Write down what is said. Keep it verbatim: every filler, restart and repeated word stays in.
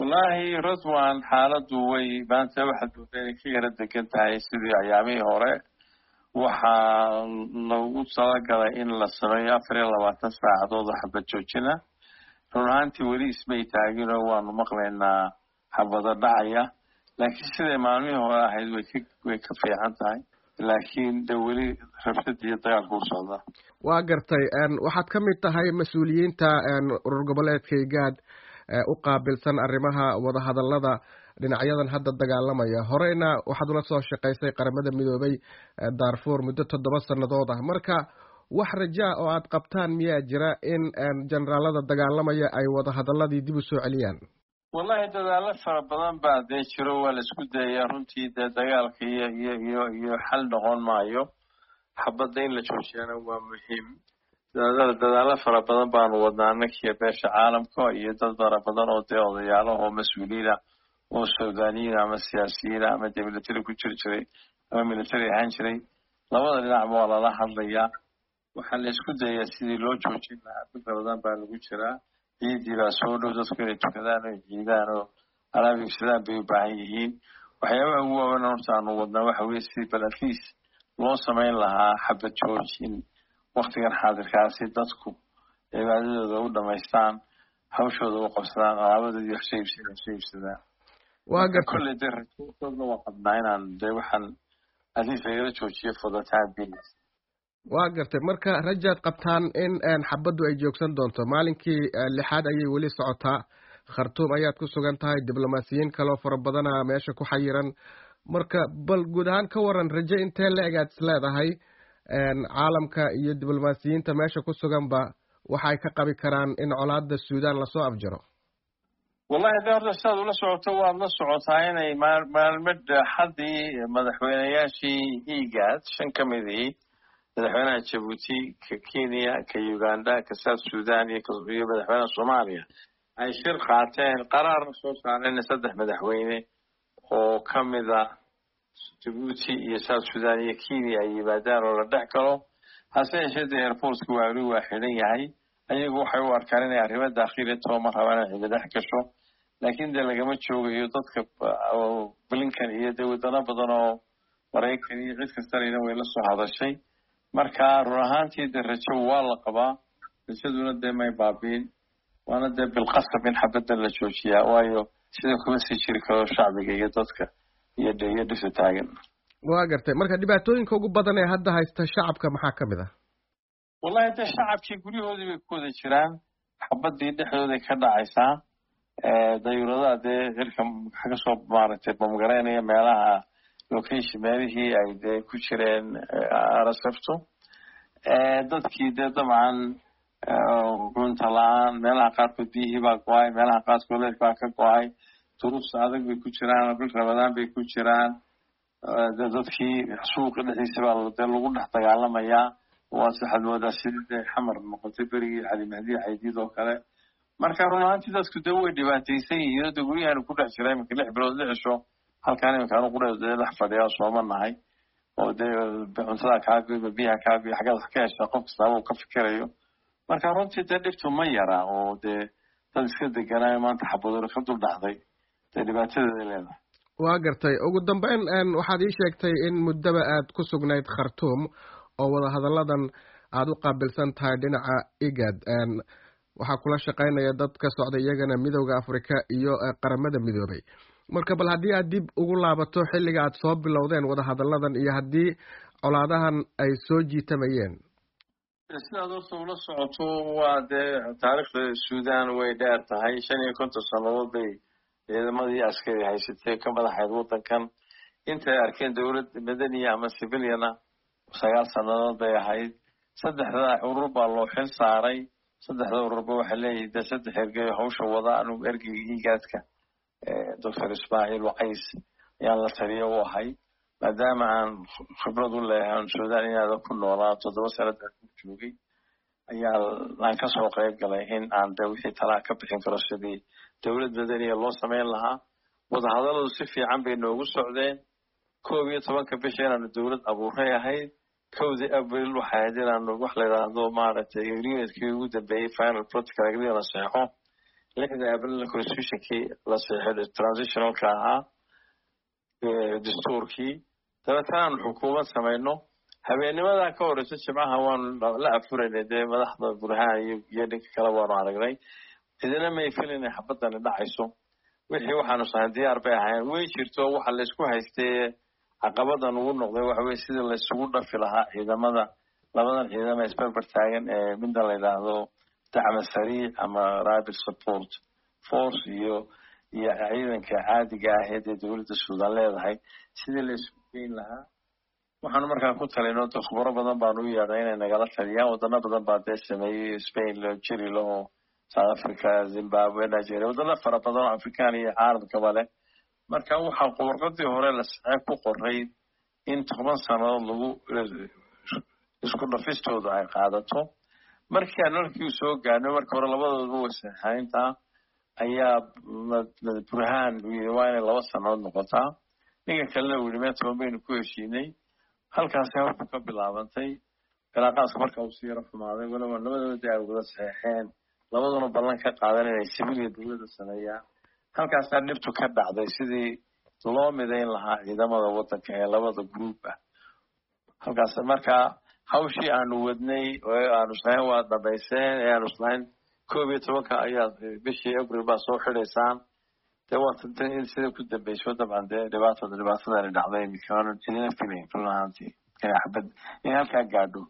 والله رضوان حالته وي بانت واحد وثاني كي رد كنت هاي سيدي أيامي هوري وحا لو صلاة إن للسمية أفري الله وتسعى عدوضة حبة جوجنا رونهانتي ولي اسمي تاقين هو مقلنا حبة الدعية لكن سيدي معنوي هو واحد ويكفي عنتهاي laakiin de weli rabshad iyo dagaal ku socda. waa gartay een waxaad ka mid tahay mas'uuliyiinta een urur goboleedka IGAD u qaabilsan arrimaha wada hadallada dhinacyadan hadda dagaalamaya horeyna waxaad ula soo shaqaysay qaramada midoobay Darfur muddo toddoba sanadood ah marka wax raja oo aad qabtaan miyaa jira in generaalada dagaalamaya ay wada hadalladii dib u soo celiyaan والله دلالة فربنا بعد يشرو ولا سكوت يرنتي دجال كي ي ي ي حل نقول معيو حبضين لشوشينا ومهم دلالة دلالة فربنا بعد وضعنا كي باش عالم كوي تدبر بدن أوتيال يالله هم مسؤولين والسودانيين أما السياسيين أما الدبلتري كتير أما ملتري هنشري لا وضع نلعب ولا لا حد ضيع وحل سكوت يسير لو شوشينا فربنا بعد كتير يدي رسوله تذكر كذا جيدانه على بيشتغل بيبعيه وحياه هو ونرجع نوضنا وحويسي بلاتيس لو سمين لها حبة جوجين وقت كان حاضر كاسي دتكو بعد ذو ما يستان حوشه ذو قصدان عبد يحسب شيء يحسب سدا واقع كل ده كل وقت نعين عن ده وحن هذه فكرة جوجية فضلتها بين waa gartay marka rajaad qabtaan in aan xabadu ay joogsan doonto maalinkii lixaad ayay wali socotaa Khartoum ayaad ku sugan tahay diblomaasiyiin kale oo fara badan meesha ku xayiran marka bal guud ahaan ka waran rajo intee la egaad isleedahay een caalamka iyo diblomaasiyiinta meesha ku sugan ba waxay ka qabi karaan in colaadda Suudaan la soo afjaro والله ده رسالة ولا سعوته ولا سعوته هنا ما ما المد حدي مدحوينياشي إيجاد شن كمذي مدحونا جيبوتي ككينيا كيوغندا كساوث السودان كصوماليا مدحونا صوماليا أي شركتين قرار نصوص عن إن صدق مدحوينه وكم إذا جيبوتي يساوث السودان كينيا يبادر ولا دحكرو هسه شد إيربورت كوارو واحدين يعني أي جو حوار كارين يعرف داخلية توم هوانا إذا دحكشوا لكن ده لقمت شو يضطك أو بلينكن يدو دنا بدنا وريكني غير كسترينا ولا صو هذا الشيء marka ruuxaantii darajo waa la qabaa sidoo deemay baabin waana de bil qasab in xabada la joojiyaa waayo sida kuma sii jiri karo shacbiga iyo dadka iyo deegaanka taagan waa gartay marka dhibaatooyinka ugu badan ee hadda haysta shacabka maxaa kamid ah wallahi de shacabkii guryahoodii bay ku wada jiraan xabadii dhexdooda ka dhacaysa ee dayuurada de hirka xaga soo maartay bamgareynaya meelaha location meelihii ay de ku jireen arasafto ee dadkii de dabcan runta laan meelaha qaarkood biyihii baa go'ay meelaha qaarkood baa ka go'ay duruus adag bay ku jiraan bil Ramadaan bay ku jiraan dadkii suuqa dhexdiisa baa lagu dhex dagaalamayaa waa saxad wada sidii xamar noqotay berigii cali mahdi xaydiid oo kale marka runaantii dadku de way dhibaataysan yihiin oo guryahan ku dhex jiray markii lix bilood la cisho halkaan imkaan u qurayday la fadhiyaa Soomaaliya oo de cuntada kaaga biyaha kaaga xagga ka hesha qof kasta oo ka fikirayo marka runtii de dhibtu ma yara oo de dad iska deganay maanta xabadooda ka dul dhacday de dhibaatada leedahay waa gartay ugu dambeyn aan waxaad ii sheegtay in muddaba aad ku sugnayd Khartoum oo wada hadalladan aad u qaabilsan tahay dhinaca IGAD aan waxa kula shaqeynaya dad ka socda iyagana midowga Afrika iyo qaramada midoobay marka bal hadii aad dib ugu laabato xilliga aad soo bilowdeen wada hadalladan iyo hadii colaadahan ay soo jiitamayeen sidaad oo soo socoto waa de taariikhda Suudaan way dheer tahay shan iyo konton sanadood bay ciidamadii askari haysatay ka madaxeed wadankan inta ay arkeen dawlad madaniya ama civiliana sagaal sanadood bay ahayd saddexda urur baa loo xil saaray saddexda urur waxa leeyahay saddex ergey hawsha wada anu ergeyga IGAD-ka دكتور إسماعيل وقيس يلا تريه وحي مادام عن خبرة الله عن السودان هذا كله ولا تدرس على الجوجي يا لان كسر قريب قالين عن دوله ترى كبحين فرشدي دولة مدنية الله سمين لها وده هذا الصفي عم بينه والسعودين كوبي طبعا كبشين عن الدولة أبو هي هاي كودي أبل وحيدين عن الوحلة هذا ما رت يريد كيود بي فاينل بروتوكول قدير نصيحه lixda abril constitutionkii la saxiixay transitionalka ahaa dastuurkii dabeetana aan xukuumad samayno habeennimadaa ka horeysa jimcaha waan la afuraynay dee madaxda burhaan iyo iyo dhinka kale waanu aragnay idina may filinay xabadani dhacayso wixii waxaanu sahayn diyaar bay ahayn way jirto waxa la isku haystay caqabadan ugu noqday waxa weeye sidii la isugu dhafi lahaa ciidamada labadan ciidamo isbarbar taagan ee midda la yidhaahdo dacmo sariic ama rapid support force iyo iyo ciidanka caadiga ah ee dowladda Suudaan leedahay sidii la isku geyn lahaa waxaanu markaa ku talinay oo khubaro badan baanu u yeedhay inay nagala taliyaan wadano badan baa dee sameeyey Spain lo jiri lo South Africa Zimbabwe Nigeria wadano fara badan oo Afrikaan iyo caalamka bale marka waxaa qorqadii hore la saxiix ku qoray in toban sano lagu isku dhafistooda ay qaadato markii aan halkii soo gaarnay markii hore labadooduba wasaxaynta ayaa burhaan waa inay laba sanood noqotaa ninka kalena weli meel toban baynu ku heshiinay halkaasi hawshu ka bilaabantay cilaaqaadka marka uu sii rafmaaday walow labadooda ay wada saxeexeen labaduna ballan ka qaadan inay sibiliga dowladda sameeyaan halkaasaa dhibtu ka dhacday sidii loo midayn lahaa ciidamada waddanka ee labada group ah halkaas markaa hawshii aanu wadnay oo aanu sahayn waa dhabayseen ee aanu sahayn koob iyo tobanka ayaa bishii abril baa soo xidhaysaan dee waa tantan in sida ku dambayso dabcan dee dhibaatada dhibaatadani dhacday imikaanu idina filayn run ahaantii inay xabad in halkaa gaadho